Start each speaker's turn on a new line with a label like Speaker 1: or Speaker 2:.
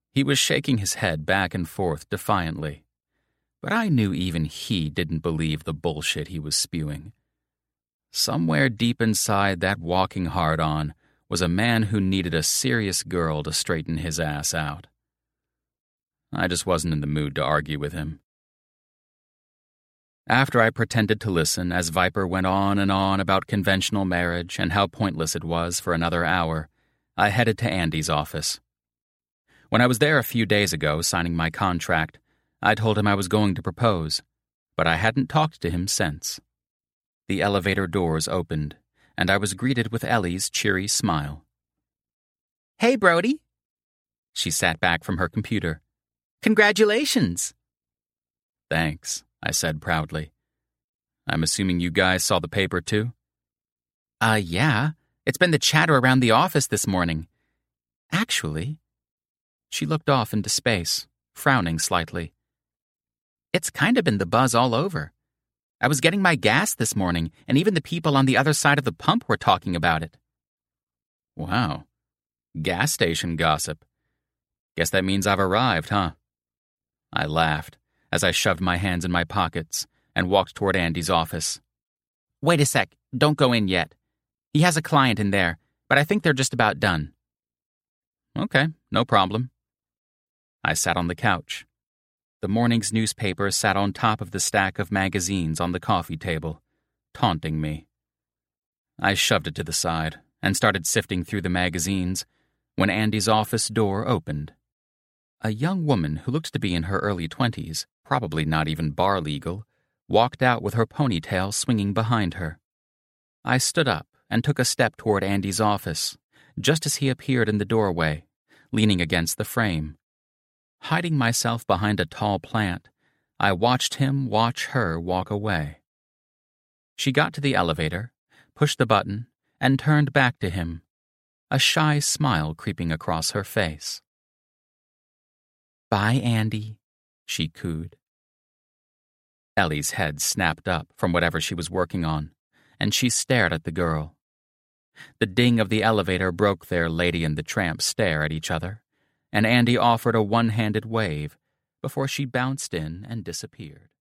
Speaker 1: He was shaking his head back and forth defiantly, but I knew even he didn't believe the bullshit he was spewing. Somewhere deep inside that walking hard-on was a man who needed a serious girl to straighten his ass out. I just wasn't in the mood to argue with him. After I pretended to listen as Viper went on and on about conventional marriage and how pointless it was for another hour, I headed to Andy's office. When I was there a few days ago signing my contract, I told him I was going to propose, but I hadn't talked to him since. The elevator doors opened, and I was greeted with Ellie's cheery smile.
Speaker 2: "Hey, Brody."
Speaker 1: She sat back from her computer.
Speaker 2: "Congratulations."
Speaker 1: "Thanks," I said proudly. "I'm assuming you guys saw the paper too?"
Speaker 2: Yeah. It's been the chatter around the office this morning. Actually," she looked off into space, frowning slightly, "it's kind of been the buzz all over. I was getting my gas this morning, and even the people on the other side of the pump were talking about it."
Speaker 1: "Wow. Gas station gossip. Guess that means I've arrived, huh?" I laughed as I shoved my hands in my pockets and walked toward Andy's office.
Speaker 2: "Wait a sec. Don't go in yet. He has a client in there, but I think they're just about done."
Speaker 1: "Okay, no problem." I sat on the couch. The morning's newspaper sat on top of the stack of magazines on the coffee table, taunting me. I shoved it to the side and started sifting through the magazines when Andy's office door opened. A young woman who looked to be in her early 20s, probably not even bar legal, walked out with her ponytail swinging behind her. I stood up and took a step toward Andy's office, just as he appeared in the doorway, leaning against the frame. Hiding myself behind a tall plant, I watched him watch her walk away. She got to the elevator, pushed the button, and turned back to him, a shy smile creeping across her face.
Speaker 2: "Bye, Andy," she cooed.
Speaker 1: Ellie's head snapped up from whatever she was working on, and she stared at the girl. The ding of the elevator broke their Lady and the Tramp stare at each other, and Andy offered a one-handed wave before she bounced in and disappeared.